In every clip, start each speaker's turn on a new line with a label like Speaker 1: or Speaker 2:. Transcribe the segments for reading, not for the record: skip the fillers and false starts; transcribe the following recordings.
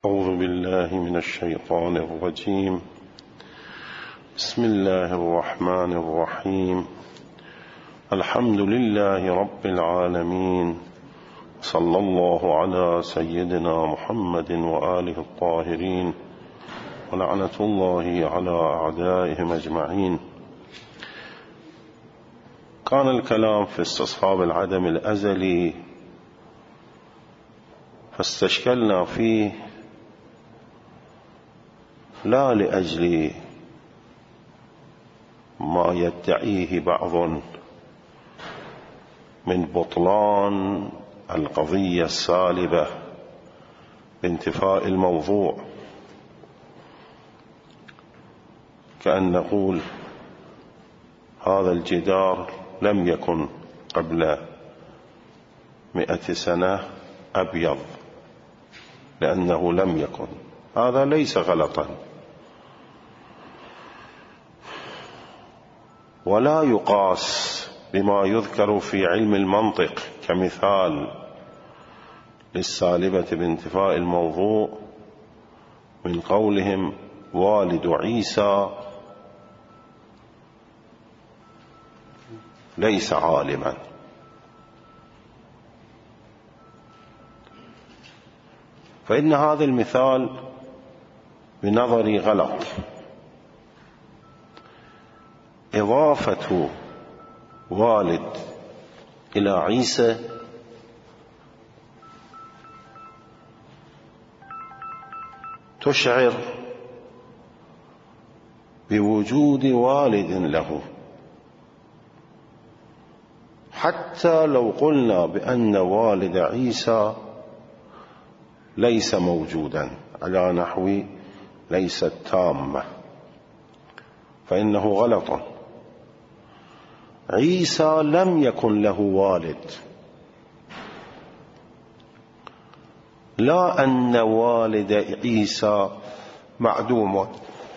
Speaker 1: أعوذ بالله من الشيطان الرجيم. بسم الله الرحمن الرحيم. الحمد لله رب العالمين، صلى الله على سيدنا محمد وآله الطاهرين، ولعنة الله على أعدائهم أجمعين. كان الكلام في استصحاب العدم الأزلي، فاستشكلنا فيه لا لأجل ما يدعيه بعض من بطلان القضية السالبة بانتفاء الموضوع، كأن نقول هذا الجدار لم يكن قبل 100 سنة أبيض لأنه لم يكن. هذا ليس غلطا، ولا يقاس بما يذكر في علم المنطق كمثال للسالبة بانتفاء الموضوع من قولهم والد عيسى ليس عالما. فإن هذا المثال بنظري غلط. إضافة والد إلى عيسى تشعر بوجود والد له، حتى لو قلنا بأن والد عيسى ليس موجودا على نحو ليست تامة، فإنه غلط. عيسى لم يكن له والد، لا أن والد عيسى معدوم.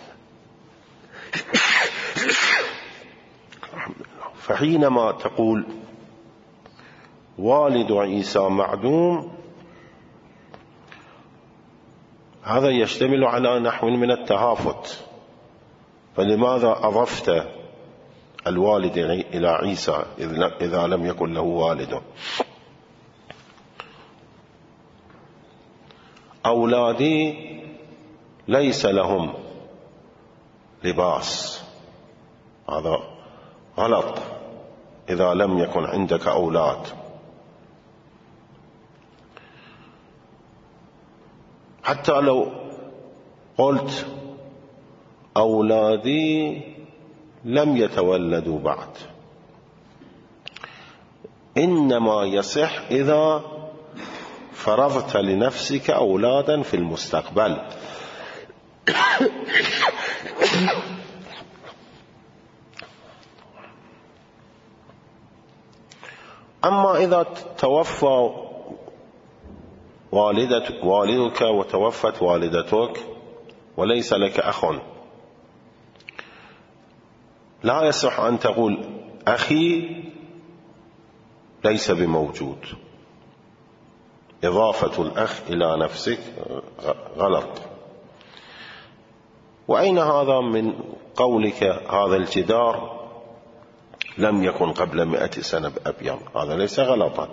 Speaker 1: فحينما تقول والد عيسى معدوم، هذا يشتمل على نحو من التهافت. فلماذا أضفت الوالد إلى عيسى إذا لم يكن له والد؟ أولادي ليس لهم لباس، هذا غلط إذا لم يكن عندك أولاد. حتى لو قلت أولادي لم يتولدوا بعد، إنما يصح إذا فرضت لنفسك أولادا في المستقبل. أما إذا توفى والدك وتوفت والدتك وليس لك أخ، لا يصح أن تقول أخي ليس بموجود. إضافة الأخ إلى نفسك غلط. وأين هذا من قولك هذا الجدار لم يكن قبل 100 سنة أبيض؟ هذا ليس غلطا.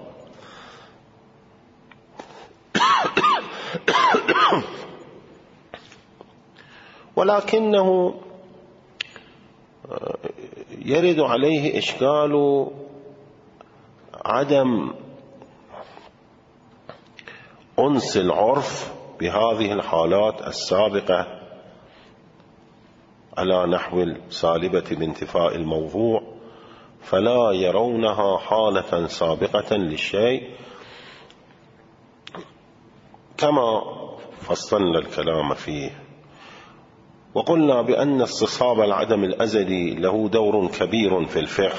Speaker 1: ولكنه يرد عليه إشكال عدم أنس العرف بهذه الحالات السابقة على نحو السالبة بانتفاء الموضوع، فلا يرونها حالة سابقة للشيء، كما فصلنا الكلام فيه. وقلنا بأن استصحاب العدم الأزلي له دور كبير في الفقه،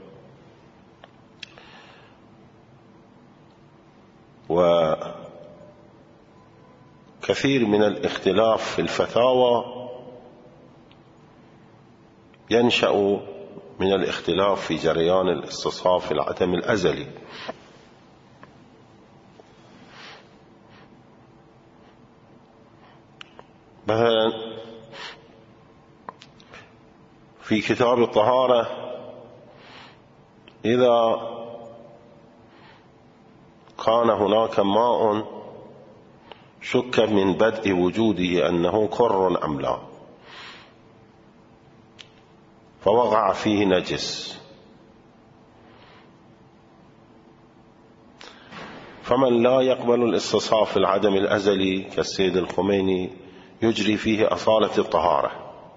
Speaker 1: وكثير من الاختلاف في الفتاوى ينشأ من الاختلاف في جريان الاستصحاب في العدم الأزلي. مثلا في كتاب الطهارة إذا كان هناك ماء شك من بدء وجوده أنه كر أم لا، فوقع فيه نجس، فمن لا يقبل الاستصحاب في العدم الأزلي كالسيد الخميني يجري فيه أصالة الطهارة،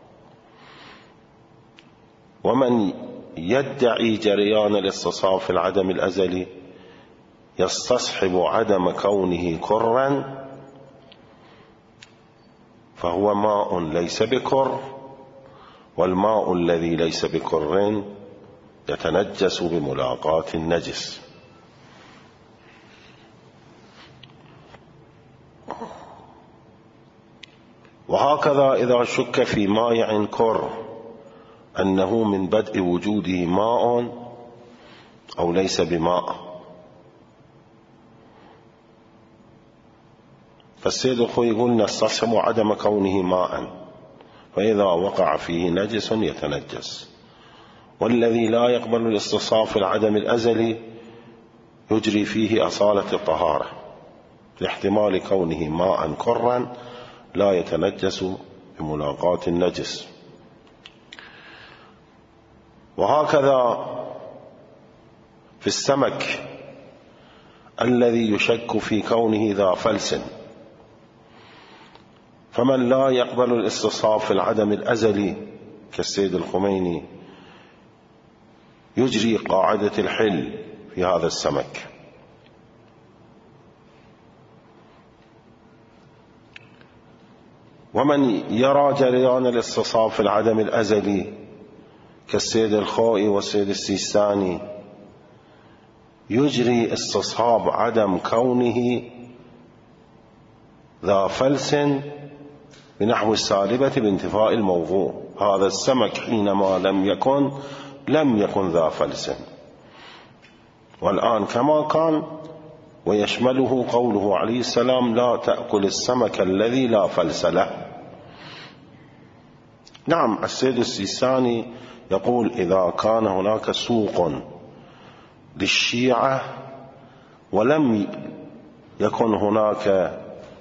Speaker 1: ومن يدعي جريان الاستصحاب في العدم الأزلي يستصحب عدم كونه كرا، فهو ماء ليس بكر، والماء الذي ليس بكر يتنجس بملاقاة النجس. وهكذا إذا شك في مائع كر أنه من بدء وجوده ماء أو ليس بماء، فالسيد الخوي يقول نستصحب عدم كونه ماء، فإذا وقع فيه نجس يتنجس. والذي لا يقبل الاستصحاب في العدم الأزلي يجري فيه أصالة الطهارة لاحتمال كونه ماء كرا لا يتنجس بملاقاة النجس. وهكذا في السمك الذي يشك في كونه ذا فلس، فمن لا يقبل الاستصحاب في العدم الأزلي كالسيد الخميني يجري قاعدة الحل في هذا السمك. ومن يرى جريان الاستصحاب في العدم الأزلي كالسيد الخوئي والسيد السيستاني يجري استصحاب عدم كونه ذا فلس بنحو السالبة بانتفاء الموضوع. هذا السمك حينما لم يكن ذا فلس، والآن كما كان، ويشمله قوله عليه السلام لا تأكل السمك الذي لا فلس له. نعم، السيد السيستاني يقول إذا كان هناك سوق للشيعة ولم يكن هناك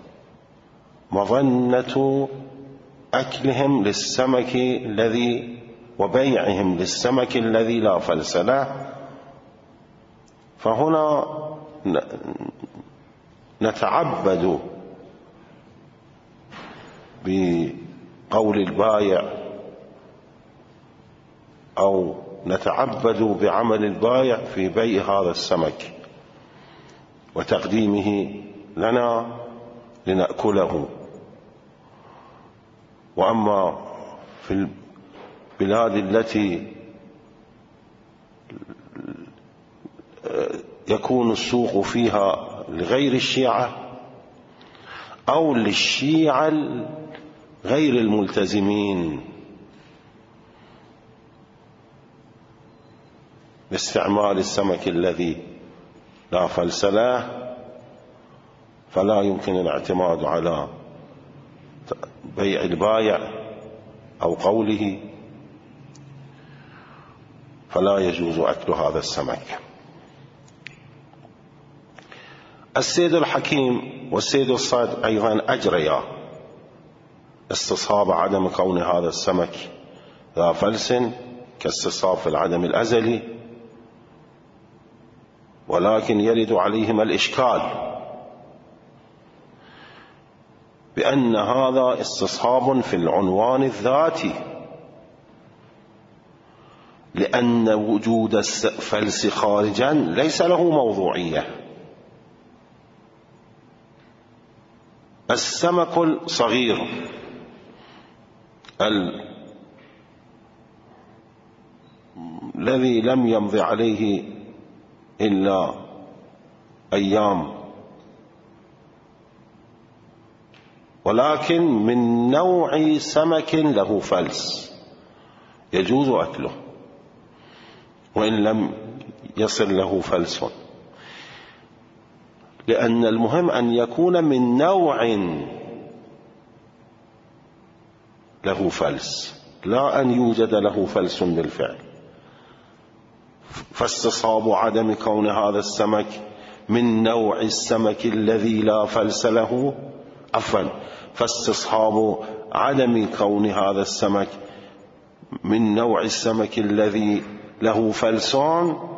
Speaker 1: مظنة أكلهم للسمك الذي وبيعهم للسمك الذي لا فلس له، فهنا نتعبد بقول البائع أو نتعبد بعمل البائع في بيع هذا السمك وتقديمه لنا لنأكله. وأما في البلاد التي يكون السوق فيها لغير الشيعة أو للشيعة غير الملتزمين باستعمال السمك الذي لا فلس له، فلا يمكن الاعتماد على بيع البائع أو قوله، فلا يجوز أكل هذا السمك. السيد الحكيم والسيد الصاد أيضا أجريا استصحاب عدم كون هذا السمك ذا فلس كاستصحاب في العدم الأزلي، ولكن يرد عليهم الإشكال بأن هذا استصحاب في العنوان الذاتي، لأن وجود الفلس خارجا ليس له موضوعية. السمك الصغير الذي لم يمض عليه إلا أيام، ولكن من نوع سمك له فلس يجوز أكله وإن لم يصل له فلس، لأن المهم أن يكون من نوع له فلس، لا أن يوجد له فلس بالفعل. فاستصحاب عدم كون هذا السمك من نوع السمك الذي لا فلس له، فاستصحاب عدم كون هذا السمك من نوع السمك الذي له فلسان،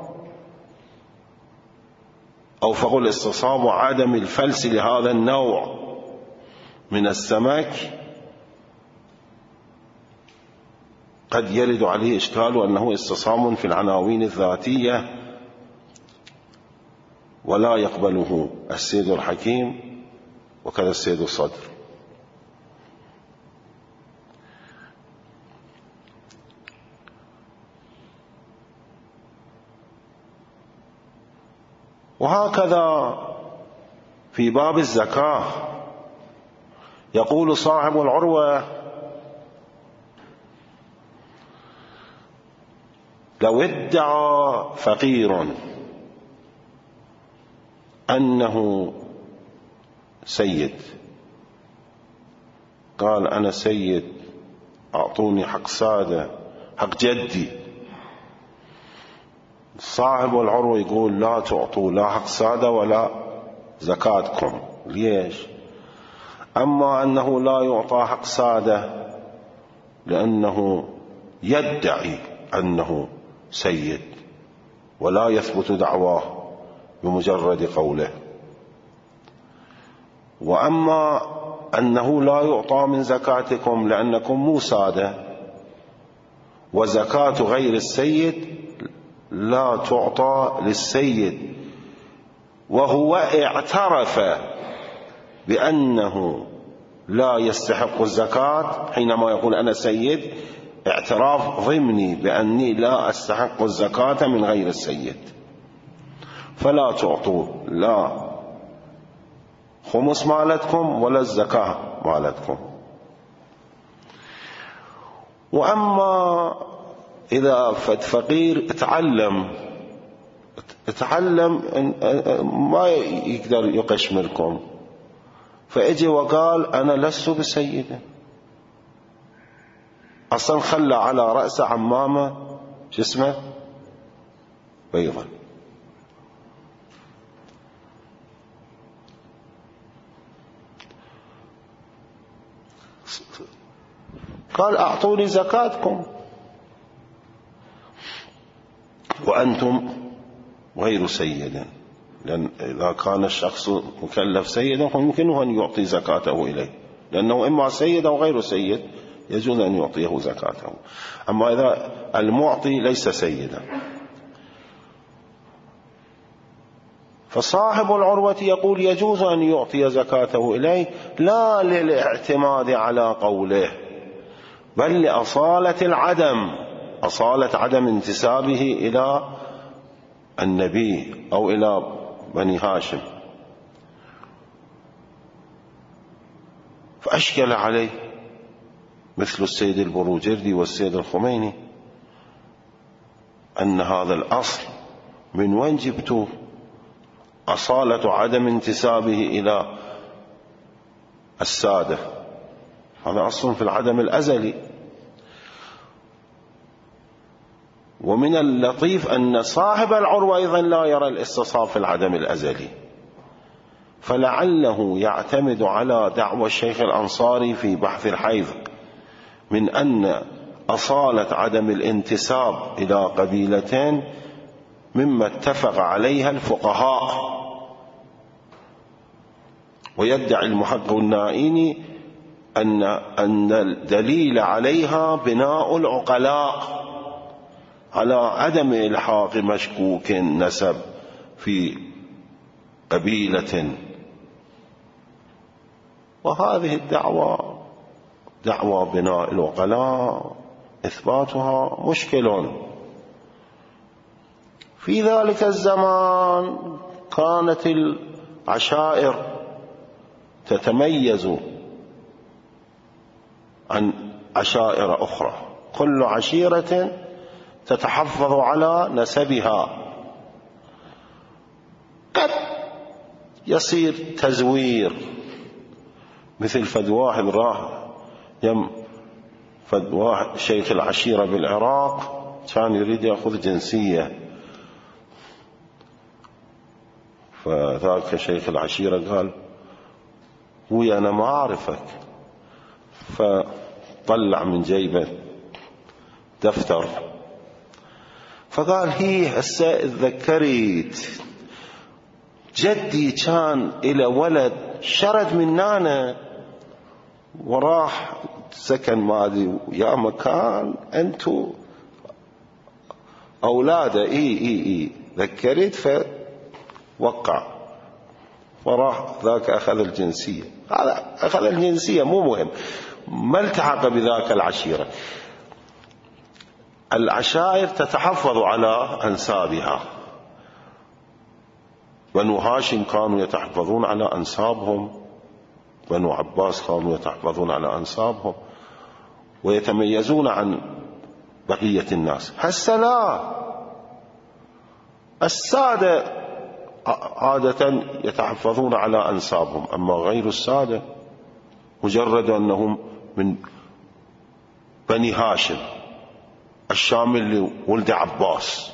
Speaker 1: أو فقل استصحاب عدم الفلس لهذا النوع من السمك قد يرد عليه إشكال أنه استصحاب في العناوين الذاتية ولا يقبله السيد الحكيم وكذا السيد الصدر. وهكذا في باب الزكاة يقول صاحب العروة: لو ادعى فقير أنه سيد، قال أنا سيد أعطوني حق سادة حق جدي، صاحب العروة يقول لا تعطوا لا حق سادة ولا زكاتكم. ليش؟ أما أنه لا يعطى حق سادة لأنه يدعي أنه سيد ولا يثبت دعواه بمجرد قوله، وأما أنه لا يعطى من زكاتكم لأنكم مو سادة، وزكاة غير السيد لا تعطى للسيد وهو اعترف بأنه لا يستحق الزكاة. حينما يقول أنا سيد اعتراف ضمني بأني لا أستحق الزكاة من غير السيد، فلا تعطوا لا خمس مالتكم ولا الزكاة مالتكم. وأما إذا فقير اتعلم ما يقدر يقشمركم، فاجي وقال أنا لست بسيد، أصلا خلى على رأس عمامة شو اسمه بيضا، قال أعطوني زكاتكم وأنتم غير سيد، لأن إذا كان الشخص مكلف سيدا فيمكنه أن يعطي زكاته إليه، لأنه إما سيد أو غير سيد يجوز أن يعطيه زكاته. أما إذا المعطي ليس سيدا، فصاحب العروة يقول يجوز أن يعطي زكاته إليه لا للاعتماد على قوله، بل لأصالة العدم، أصالة عدم انتسابه إلى النبي أو إلى بني هاشم. فأشكل عليه مثل السيد البروجردي والسيد الخميني أن هذا الأصل من وين جبتوه؟ أصالة عدم انتسابه إلى السادة، هذا أصل في العدم الأزلي. ومن اللطيف أن صاحب العروة أيضا لا يرى الاستصحاب في العدم الأزلي، فلعله يعتمد على دعوى الشيخ الأنصاري في بحث الحيض من أن أصالة عدم الانتساب إلى قبيلتين مما اتفق عليها الفقهاء، ويدعي المحقق النائيني أن الدليل عليها بناء العقلاء على عدم إلحاق مشكوك نسب في قبيلة. وهذه الدعوة دعوة بناء العقلاء إثباتها مشكل. في ذلك الزمان كانت العشائر تتميز عن عشائر أخرى، كل عشيرة تتحفظ على نسبها. قد يصير تزوير، مثل فد واحد راح فواحد شيخ العشيرة بالعراق كان يريد يأخذ جنسية، فذاك شيخ العشيرة قال وي أنا ما أعرفك، فطلع من جيبه دفتر فقال هي هسه تذكرت جدي كان إلى ولد شرد من نانا وراح سكن مادي يا مكان أنتو أولاده إي ذكرت فوقع وراح ذاك أخذ الجنسية. هذا أخذ الجنسية مو مهم، ما التحق بذاك العشيرة. العشائر تتحفظ على أنسابها، بنو هاشم كانوا يتحفظون على أنسابهم، بنو عباس كانوا يتحفظون على أنسابهم ويتميزون عن بقية الناس. هسه لا، السادة عادة يتحفظون على أنسابهم، أما غير السادة مجرد أنهم من بني هاشم الشامل لولد عباس.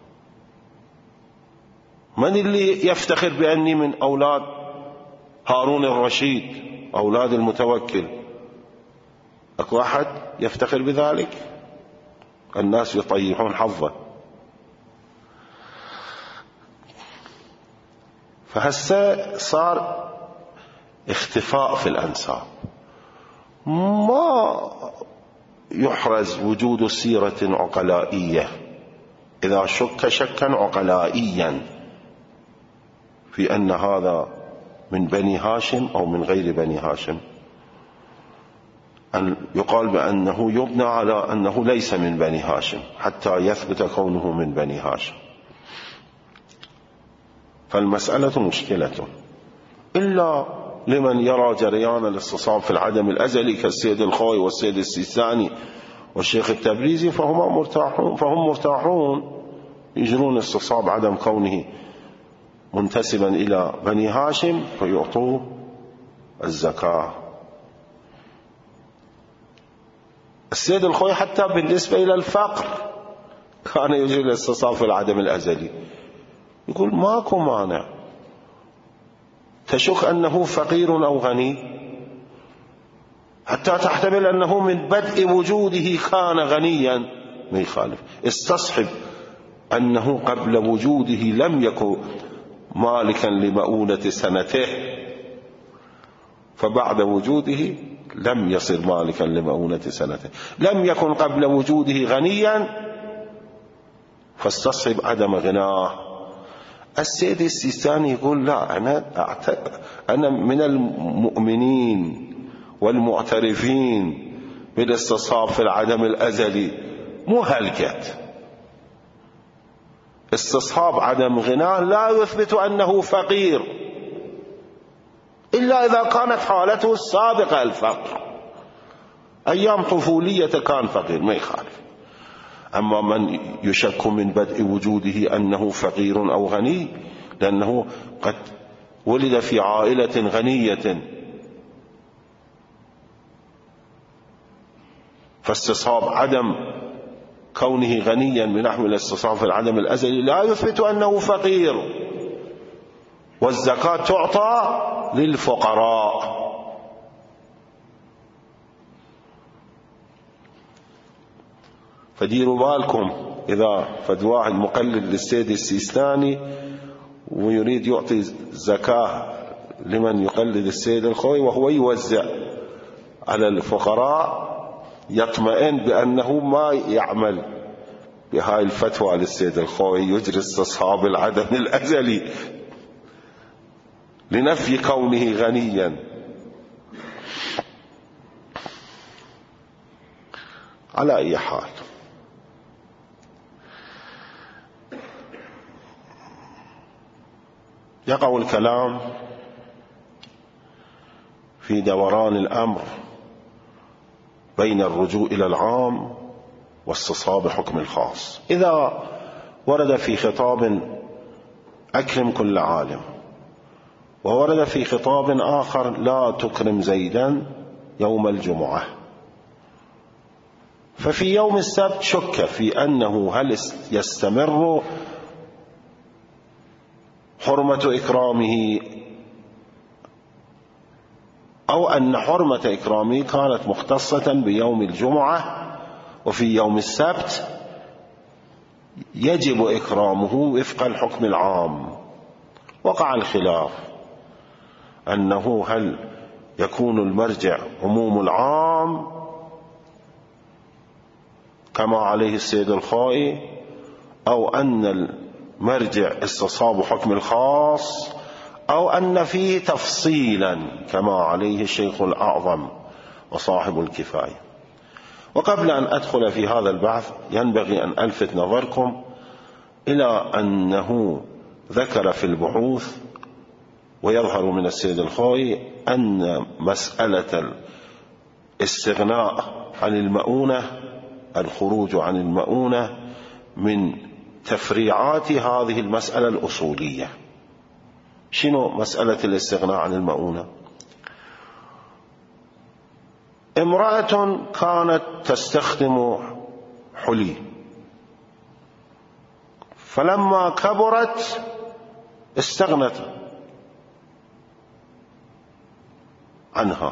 Speaker 1: من اللي يفتخر بأني من أولاد هارون الرشيد أولاد المتوكل؟ أكو أحد يفتخر بذلك؟ الناس يطيحون حظه. فهسه صار اختفاء في الأنساب، ما يحرز وجود سيرة عقلائية. إذا شك شكا عقلائيا في أن هذا من بني هاشم أو من غير بني هاشم، أن يقال بأنه يبنى على أنه ليس من بني هاشم حتى يثبت كونه من بني هاشم. فالمسألة مشكلة، إلا لمن يرى جريان الاستصحاب في العدم الأزلي كالسيد الخوي والسيد السيستاني والشيخ التبريزي، فهم مرتاحون يجرون استصحاب عدم كونه منتسبا إلى بني هاشم فيعطوه الزكاة. السيد الخوي حتى بالنسبة إلى الفقر كان يجري الاستصحاب في العدم الأزلي، يقول ماكو مانع تشك أنه فقير أو غني حتى تحتمل أنه من بدء وجوده كان غنيا، ما يخالف. استصحب أنه قبل وجوده لم يكن مالكا لمؤونة سنته، فبعد وجوده لم يصير مالكا لمؤونة سنته. لم يكن قبل وجوده غنيا فاستصحب عدم غناه. السيد السيستاني يقول لا، أنا من المؤمنين والمعترفين بالاستصحاب في العدم الأزلي، مو هلكت. استصحاب عدم غناه لا يثبت أنه فقير إلا إذا كانت حالته السابقة الفقر، أيام طفولية كان فقير ما يخالف. أما من يشك من بدء وجوده أنه فقير أو غني لأنه قد ولد في عائلة غنية، فاستصحاب عدم كونه غنيا بنحو الاستصحاب في العدم الأزلي لا يثبت أنه فقير. والزكاة تعطى للفقراء. فديروا بالكم إذا فد واحد مقلد للسيد السيستاني ويريد يعطي زكاة لمن يقلد السيد الخوي وهو يوزع على الفقراء، يطمئن بأنه ما يعمل بهاي الفتوى للسيد الخوي يجري استصحاب العدم الأزلي لنفي كونه غنيا. على أي حال، يقع الكلام في دوران الأمر بين الرجوع إلى العام واستصحاب حكم الخاص. إذا ورد في خطاب أكرم كل عالم، وورد في خطاب آخر لا تكرم زيدا يوم الجمعة، ففي يوم السبت شك في أنه هل يستمر حرمة إكرامه أو أن حرمة إكرامه كانت مختصة بيوم الجمعة، وفي يوم السبت يجب إكرامه وفق الحكم العام. وقع الخلاف أنه هل يكون المرجع عموم العام كما عليه السيد الخوئي، أو أن المرجع استصحاب حكم الخاص، أو أن فيه تفصيلا كما عليه الشيخ الأعظم وصاحب الكفاية. وقبل أن أدخل في هذا البحث ينبغي أن ألفت نظركم إلى أنه ذكر في البحوث ويظهر من السيد الخوئي أن مسألة الاستغناء عن المؤونة، الخروج عن المؤونة، من تفريعات هذه المسألة الأصولية. شنو مسألة الاستغناء عن المؤونة؟ امرأة كانت تستخدم حلي، فلما كبرت استغنت عنها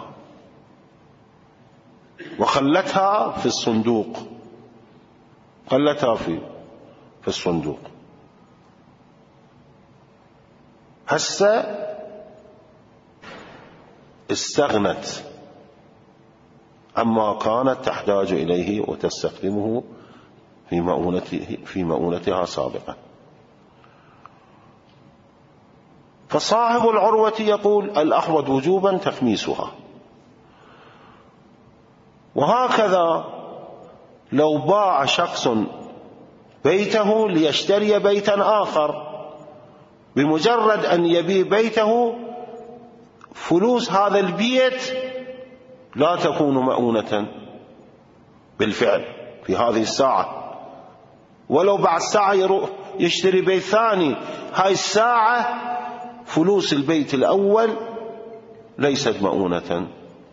Speaker 1: وخلتها في الصندوق، خلتها في الصندوق. هسه استغنت عما كانت تحتاج إليه وتستخدمه في مؤونتها سابقا. فصاحب العروة يقول الأحوط وجوبا تخميسها. وهكذا لو باع شخص بيته ليشتري بيتا آخر، بمجرد أن يبيع بيته فلوس هذا البيت لا تكون مؤونة بالفعل في هذه الساعة، ولو بعد ساعة يروح يشتري بيت ثاني، هاي الساعة فلوس البيت الأول ليست مؤونة.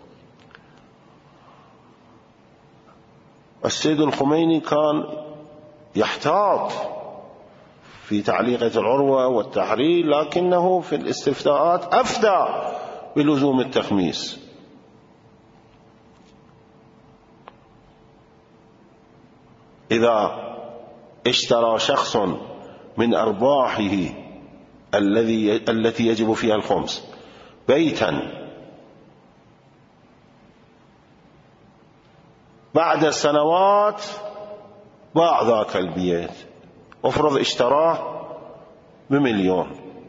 Speaker 1: السيد الخميني كان يحتاط في تعليقة العروة والتحرير، لكنه في الاستفتاءات أفتى بلزوم التخميس. إذا اشترى شخص من أرباحه التي يجب فيها الخمس بيتا بعد سنوات، باع ذاك البيت، افرض اشتراه ب1,000,000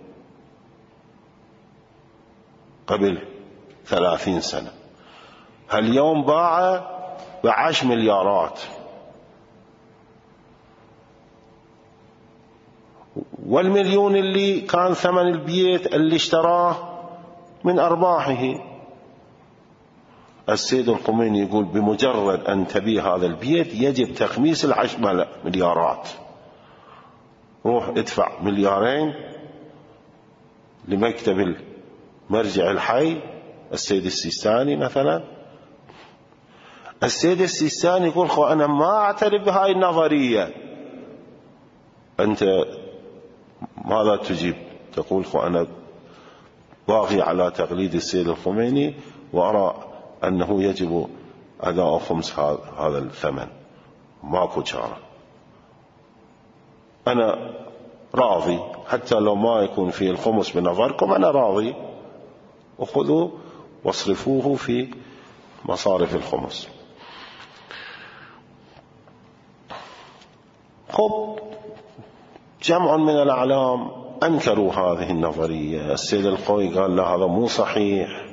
Speaker 1: قبل 30 سنة، هاليوم باع ب10 مليارات، وال1,000,000 اللي كان ثمن البيت اللي اشتراه من أرباحه. السيد الخميني يقول بمجرد أن تبيع هذا البيت يجب تخميس 10 مليارات. روح ادفع 2,000,000 لمكتب المرجع الحي السيد السيستاني مثلا. السيد السيستاني يقول أنا ما أعترف بهاي النظرية. أنت ماذا تجيب؟ تقول أنا باغي على تقليد السيد الخميني وأرى أنه يجب أداء خمس هذا الثمن، ماكو شارع. أنا راضي حتى لو ما يكون فيه الخمس بنظركم، أنا راضي، وخذوا واصرفوه في مصارف الخمس. خب جمع من الأعلام أنكروا هذه النظرية. السيد الخوئي قال لا هذا مو صحيح،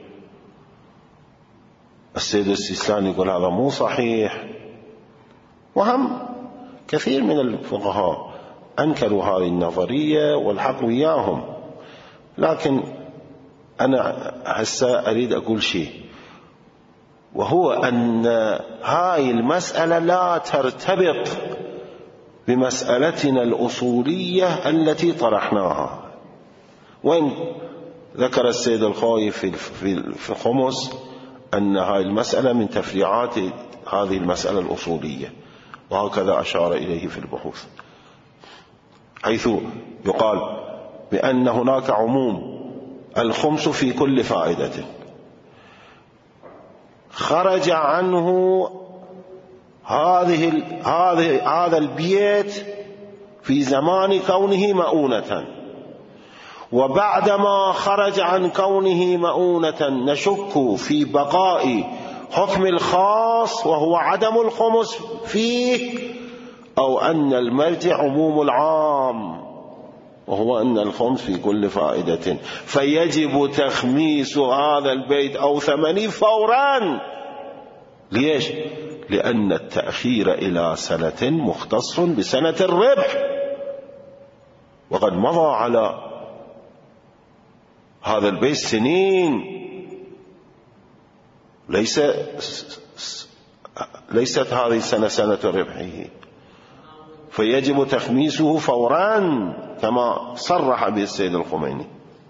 Speaker 1: السيد السيستاني يقول هذا مو صحيح، وهم كثير من الفقهاء أنكروا هذه النظرية والحق وياهم. لكن أنا هسه أريد أقول شيء، وهو أن هاي المسألة لا ترتبط بمسألتنا الأصولية التي طرحناها. وإن ذكر السيد الخوئي في الخمس أن هاي المسألة من تفريعات هذه المسألة الأصولية، وهكذا أشار إليه في البحوث، حيث يقال بأن هناك عموم الخمس في كل فائدة خرج عنه هذا البيت في زمان كونه مؤونة، وبعدما خرج عن كونه مؤونة نشك في بقاء حكم الخاص وهو عدم الخمس فيه، أو أن المرجع عموم العام وهو أن الخمس في كل فائدة، فيجب تخميس هذا البيت أو ثمنه فورا. ليش؟ لأن التأخير إلى سنة مختص بسنة الربح، وقد مضى على هذا البيت سنين، ليست هذه السنة سنة ربحه، فيجب تخميسه فورا كما صرح به السيد الخميني.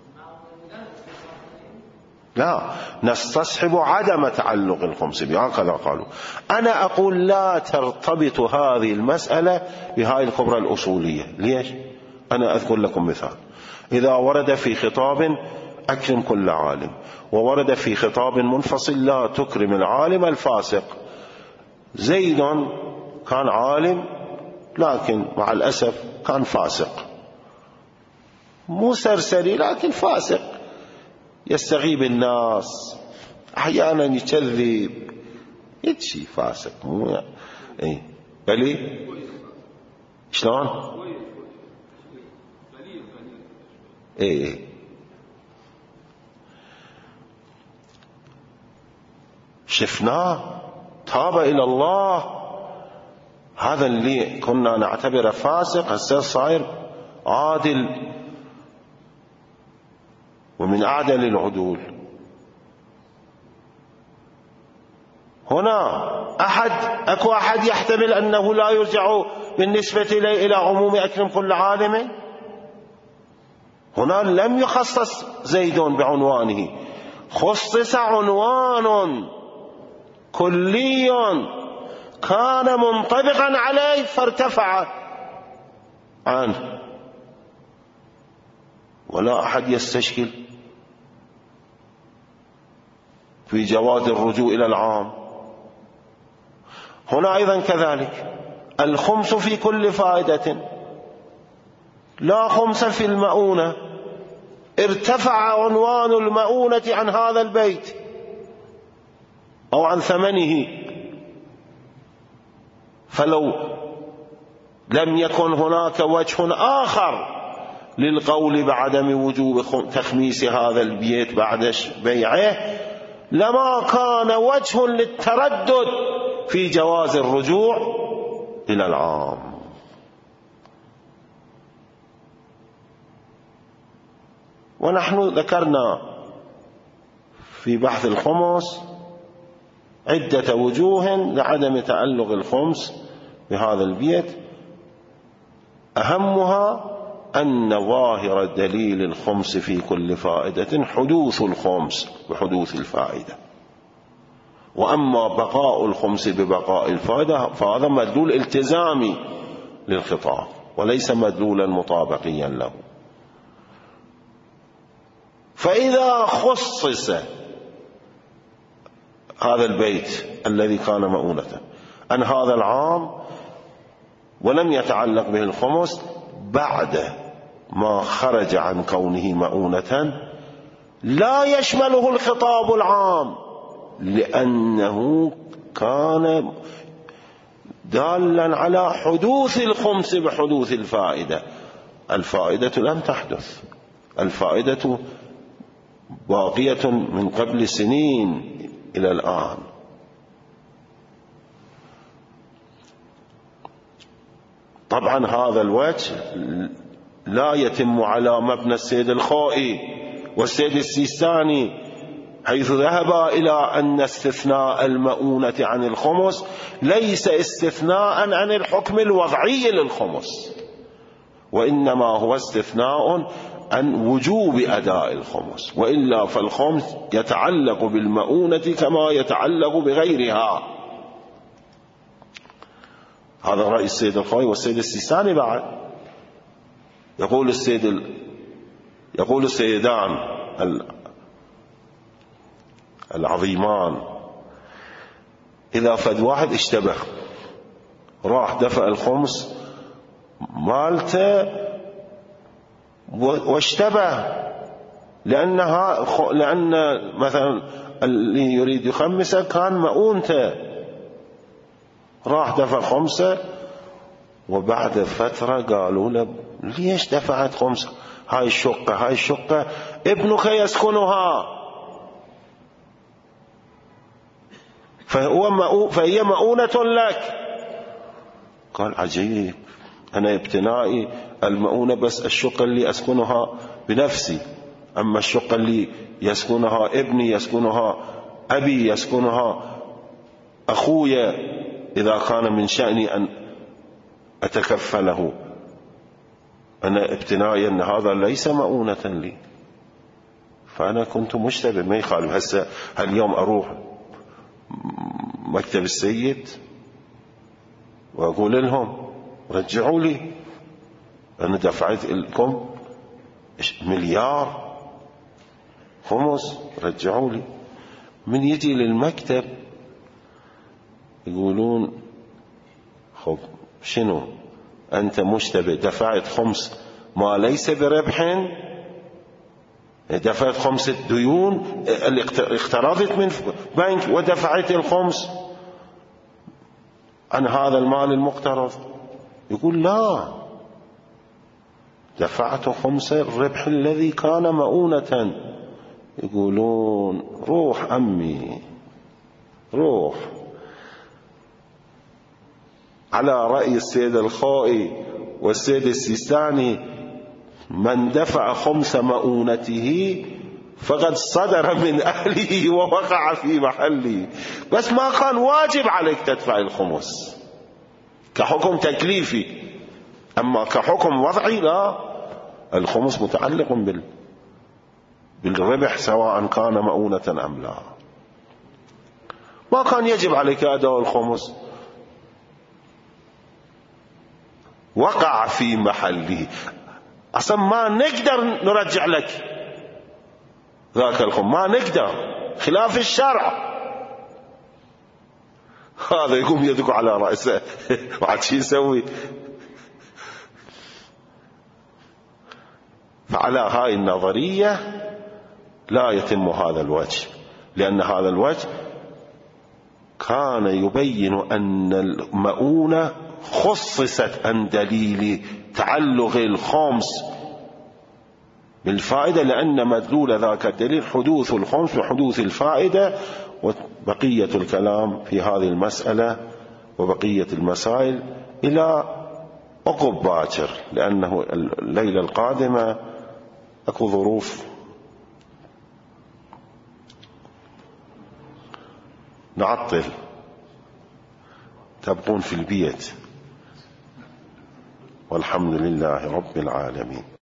Speaker 1: لا، نستصحب عدم تعلق الخمس به، هكذا قالوا. أنا أقول لا ترتبط هذه المسألة بهاي الخبرة الأصولية. ليش؟ أنا أذكر لكم مثال. إذا ورد في خطاب أكرم كل عالم، وورد في خطاب منفصل لا تكرم العالم الفاسق. زيد كان عالم لكن مع الأسف كان فاسق، مو سرسري لكن فاسق، يستغيب الناس، أحيانا يكذب، يتشي فاسق، مو يعني بلي شلون؟ شفناه تاب إلى الله، هذا اللي كنا نعتبره فاسق هسه صاير عادل ومن أعدل العدول. هنا أكو أحد يحتمل أنه لا يرجع بالنسبة إليه إلى عموم أكرم كل عالم؟ هنا لم يخصص زيد بعنوانه، خصص عنوان كلي كان منطبقا عليه فارتفع عنه، ولا أحد يستشكل في جواز الرجوع إلى العام. هنا أيضا كذلك الخمس في كل فائدة، لا خمس في المؤونة، ارتفع عنوان المؤونة عن هذا البيت أو عن ثمنه، فلو لم يكن هناك وجه آخر للقول بعدم وجوب تخميس هذا البيت بعد بيعه لما كان وجه للتردد في جواز الرجوع إلى العام. ونحن ذكرنا في بحث الخمس عدة وجوه لعدم تعلق الخمس بهذا البيت، أهمها أن ظاهر دليل الخمس في كل فائدة حدوث الخمس بحدوث الفائدة، وأما بقاء الخمس ببقاء الفائدة فهذا مدلول التزامي للخطاب وليس مدلولا مطابقيا له. فإذا خصص هذا البيت الذي كان مؤونة عن هذا العام ولم يتعلق به الخمس بعد ما خرج عن كونه مؤونة لا يشمله الخطاب العام، لأنه كان دالا على حدوث الخمس بحدوث الفائدة. الفائدة لم تحدث، الفائدة باقية من قبل سنين إلى الآن. طبعا هذا الوجه لا يتم على مبنى السيد الخوئي والسيد السيستاني، حيث ذهبا إلى أن استثناء المؤونة عن الخمس ليس استثناء عن الحكم الوضعي للخمس، وإنما هو استثناء عن وجوب أداء الخمس، وإلا فالخمس يتعلق بالمؤونة كما يتعلق بغيرها. هذا رأي السيد الخوئي والسيد السيستاني بعد. يقول السيدان العظيمان إذا فد واحد اشتبه راح دفع الخمس مالته واشتبه، لأن مثلا اللي يريد يخمسه كان مؤونته، راح دفع خمسة، وبعد فترة قالوا له ليش دفعت خمسة؟ هاي الشقة ابنك يسكنها، فهي مؤونة لك. قال عجيب، أنا ابتنائي المؤونة بس الشقة اللي أسكنها بنفسي، أما الشقة اللي يسكنها ابني، يسكنها أبي، يسكنها أخويا، إذا كان من شأني أن أتكفله، أنا ابتنائي أن هذا ليس مؤونة لي. فأنا كنت مشتبه، ما يخالف. هسه اليوم أروح مكتب السيد وأقول لهم رجعوا لي، أنا دفعت لكم مليار خمس، رجعوا لي. من يجي للمكتب يقولون خب شنو أنت مشتبه، دفعت خمس ما ليس بربح، دفعت خمس الديون اللي اقترضت من بنك ودفعت الخمس عن هذا المال المقترض. يقول لا، دفعت خمس الربح الذي كان مؤونة. يقولون روح عمي روح. على رأي السيد الخوئي والسيد السيستاني من دفع خمس مؤونته فقد صدر من أهله ووقع في محله، بس ما كان واجب عليك تدفع الخمس كحكم تكليفي، أما كحكم وضعي لا، الخمس متعلق بالربح سواء كان مؤونة أم لا. ما كان يجب عليك أداء الخمس، وقع في محله. أصلا ما نقدر نرجع لك ذاك الخمس، ما نقدر، خلاف الشرع. هذا يقوم يدق على رأسه وعاد شي يسوي؟ فعلى هاي النظرية لا يتم هذا الوجه، لأن هذا الوجه كان يبين أن المؤونة خصصت عن دليل تعلق الخمس بالفائدة، لأن مدلول ذاك الدليل حدوث الخمس وحدوث الفائدة. وبقية الكلام في هذه المسألة وبقية المسائل إلى عقب باكر، لأنه الليلة القادمة أكو ظروف نعطل، تبقون في البيت، والحمد لله رب العالمين.